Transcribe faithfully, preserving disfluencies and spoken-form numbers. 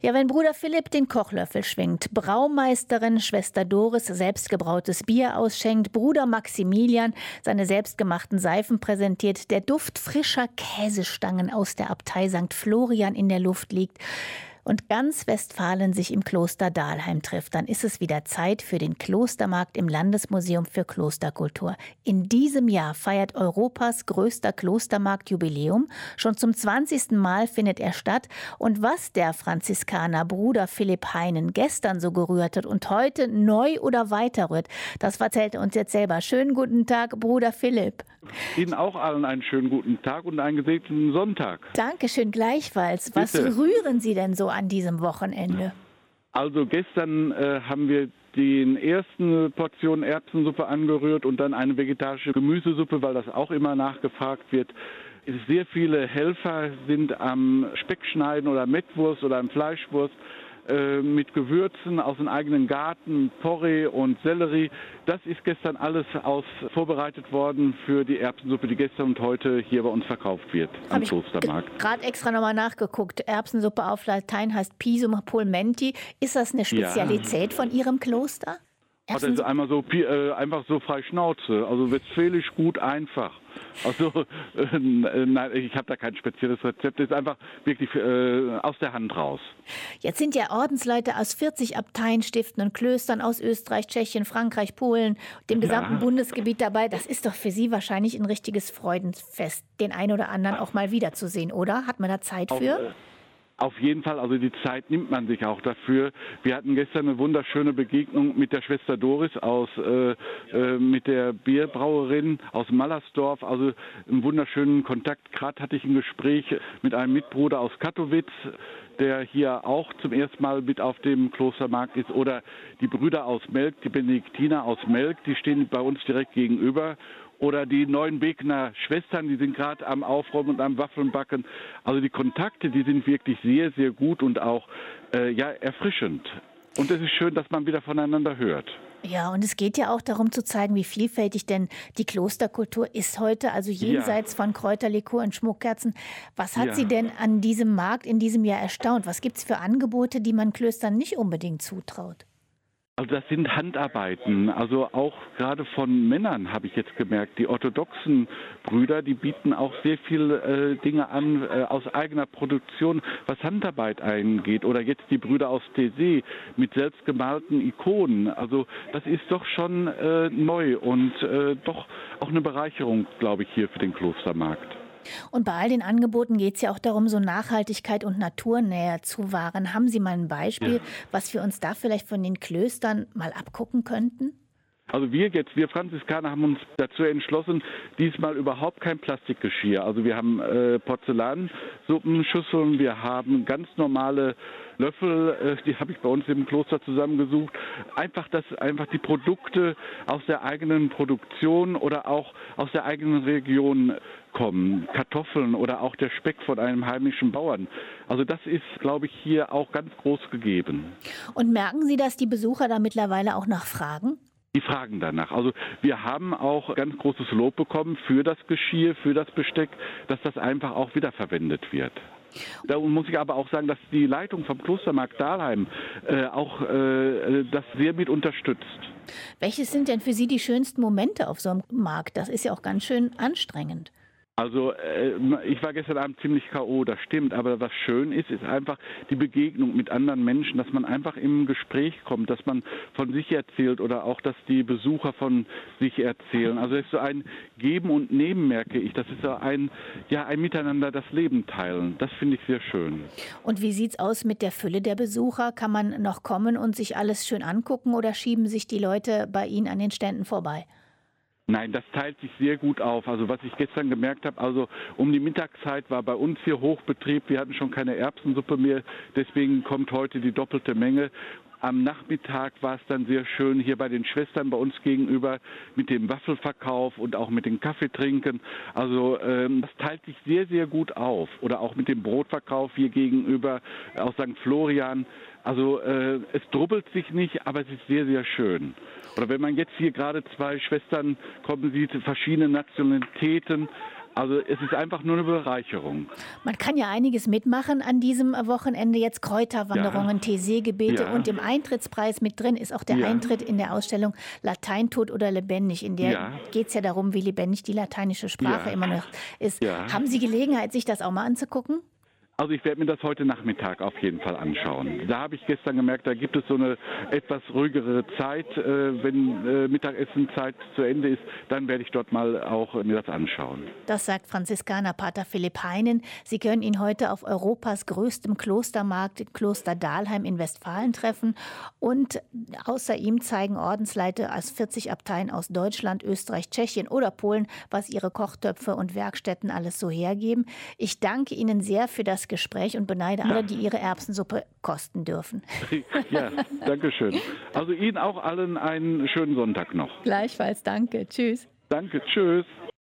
Ja, wenn Bruder Philipp den Kochlöffel schwingt, Braumeisterin Schwester Doris selbstgebrautes Bier ausschenkt, Bruder Maximilian seine selbstgemachten Seifen präsentiert, der Duft frischer Käsestangen aus der Abtei Sankt Florian in der Luft liegt und ganz Westfalen sich im Kloster Dahlheim trifft, dann ist es wieder Zeit für den Klostermarkt im Landesmuseum für Klosterkultur. In diesem Jahr feiert Europas größter Klostermarkt Jubiläum. Schon zum zwanzigsten Mal findet er statt. Und was der Franziskaner Bruder Philipp Heinen gestern so gerührt hat und heute neu oder weiter rührt, das erzählt er uns jetzt selber. Schönen guten Tag, Bruder Philipp. Ihnen auch allen einen schönen guten Tag und einen gesegneten Sonntag. Dankeschön, gleichfalls. Was Bitte. rühren Sie denn so an diesem Wochenende? Also gestern äh, haben wir die ersten Portion Erbsensuppe angerührt und dann eine vegetarische Gemüsesuppe, weil das auch immer nachgefragt wird. Sehr viele Helfer sind am Speckschneiden oder Mettwurst oder am Fleischwurst äh, mit Gewürzen aus dem eigenen Garten, Porree und Sellerie. Das ist gestern alles aus vorbereitet worden für die Erbsensuppe, die gestern und heute hier bei uns verkauft wird am Hab Klostermarkt. Ich gerade extra nochmal nachgeguckt. Erbsensuppe auf Latein heißt Pisum pulmenti. Ist das eine Spezialität ja. von Ihrem Kloster? Das ist einmal so, äh, einfach so frei Schnauze, also westfälisch gut einfach. Also äh, nein, ich habe da kein spezielles Rezept, das ist einfach wirklich äh, aus der Hand raus. Jetzt sind ja Ordensleute aus vierzig Abteien, Stiften und Klöstern aus Österreich, Tschechien, Frankreich, Polen, dem gesamten ja. Bundesgebiet dabei. Das ist doch für Sie wahrscheinlich ein richtiges Freudenfest, den einen oder anderen auch mal wiederzusehen, oder? Hat man da Zeit für? Auf, Auf jeden Fall, also die Zeit nimmt man sich auch dafür. Wir hatten gestern eine wunderschöne Begegnung mit der Schwester Doris aus, äh, äh, mit der Bierbrauerin aus Mallersdorf. Also einen wunderschönen Kontakt. Gerade hatte ich ein Gespräch mit einem Mitbruder aus Kattowitz, der hier auch zum ersten Mal mit auf dem Klostermarkt ist. Oder die Brüder aus Melk, die Benediktiner aus Melk, die stehen bei uns direkt gegenüber. Oder die Neuenbekener Schwestern, die sind gerade am Aufräumen und am Waffeln backen. Also die Kontakte, die sind wirklich sehr, sehr gut und auch äh, ja, erfrischend. Und es ist schön, dass man wieder voneinander hört. Ja, und es geht ja auch darum zu zeigen, wie vielfältig denn die Klosterkultur ist heute, also jenseits ja. von Kräuterlikör und Schmuckkerzen. Was hat ja. Sie denn an diesem Markt in diesem Jahr erstaunt? Was gibt es für Angebote, die man Klöstern nicht unbedingt zutraut? Also das sind Handarbeiten, also auch gerade von Männern habe ich jetzt gemerkt. Die orthodoxen Brüder, die bieten auch sehr viele äh, Dinge an äh, aus eigener Produktion, was Handarbeit eingeht. Oder jetzt die Brüder aus Tessé mit selbstgemalten Ikonen. Also das ist doch schon äh, neu und äh, doch auch eine Bereicherung, glaube ich, hier für den Klostermarkt. Und bei all den Angeboten geht es ja auch darum, so Nachhaltigkeit und Naturnähe zu wahren. Haben Sie mal ein Beispiel, ja. was wir uns da vielleicht von den Klöstern mal abgucken könnten? Also wir jetzt, wir Franziskaner haben uns dazu entschlossen, diesmal überhaupt kein Plastikgeschirr. Also wir haben äh, Porzellansuppenschüsseln, wir haben ganz normale Löffel, äh, die habe ich bei uns im Kloster zusammengesucht. Einfach, dass einfach die Produkte aus der eigenen Produktion oder auch aus der eigenen Region kommen. Kartoffeln oder auch der Speck von einem heimischen Bauern. Also das ist, glaube ich, hier auch ganz groß gegeben. Und merken Sie, dass die Besucher da mittlerweile auch nachfragen? Die fragen danach. Also wir haben auch ganz großes Lob bekommen für das Geschirr, für das Besteck, dass das einfach auch wiederverwendet wird. Da muss ich aber auch sagen, dass die Leitung vom Klostermarkt Dahlheim äh, auch äh, das sehr mit unterstützt. Welches sind denn für Sie die schönsten Momente auf so einem Markt? Das ist ja auch ganz schön anstrengend. Also äh, ich war gestern Abend ziemlich K O, das stimmt, aber was schön ist, ist einfach die Begegnung mit anderen Menschen, dass man einfach im Gespräch kommt, dass man von sich erzählt oder auch, dass die Besucher von sich erzählen. Also es ist so ein Geben und Nehmen, merke ich. Das ist so ein, ja, ein Miteinander das Leben teilen. Das finde ich sehr schön. Und wie sieht's aus mit der Fülle der Besucher? Kann man noch kommen und sich alles schön angucken oder schieben sich die Leute bei Ihnen an den Ständen vorbei? Nein, das teilt sich sehr gut auf. Also was ich gestern gemerkt habe, also um die Mittagszeit war bei uns hier Hochbetrieb. Wir hatten schon keine Erbsensuppe mehr, deswegen kommt heute die doppelte Menge. Am Nachmittag war es dann sehr schön hier bei den Schwestern bei uns gegenüber mit dem Waffelverkauf und auch mit dem Kaffeetrinken. Also ähm, das teilt sich sehr, sehr gut auf. Oder auch mit dem Brotverkauf hier gegenüber aus Sankt Florian. Also äh, es drubbelt sich nicht, aber es ist sehr, sehr schön. Oder wenn man jetzt hier gerade zwei Schwestern kommen sieht, verschiedene Nationalitäten, Also es ist einfach nur eine Bereicherung. Man kann ja einiges mitmachen an diesem Wochenende. Jetzt Kräuterwanderungen, Ja. Teeseegebete Ja. und im Eintrittspreis mit drin ist auch der Ja. Eintritt in der Ausstellung Latein, tot oder lebendig. In der Ja. geht es ja darum, wie lebendig die lateinische Sprache Ja. immer noch ist. Ja. Haben Sie Gelegenheit, sich das auch mal anzugucken? Also ich werde mir das heute Nachmittag auf jeden Fall anschauen. Da habe ich gestern gemerkt, da gibt es so eine etwas ruhigere Zeit. Äh, wenn äh, Mittagessenzeit zu Ende ist, dann werde ich dort mal auch mir das anschauen. Das sagt Franziskaner Pater Philipp Heinen. Sie können ihn heute auf Europas größtem Klostermarkt in Kloster Dahlheim in Westfalen treffen. Und außer ihm zeigen Ordensleiter aus vierzig Abteien aus Deutschland, Österreich, Tschechien oder Polen, was ihre Kochtöpfe und Werkstätten alles so hergeben. Ich danke Ihnen sehr für das Gespräch und beneide Ja. alle, die ihre Erbsensuppe kosten dürfen. Ja, danke schön. Also Ihnen auch allen einen schönen Sonntag noch. Gleichfalls, danke. Tschüss. Danke, tschüss.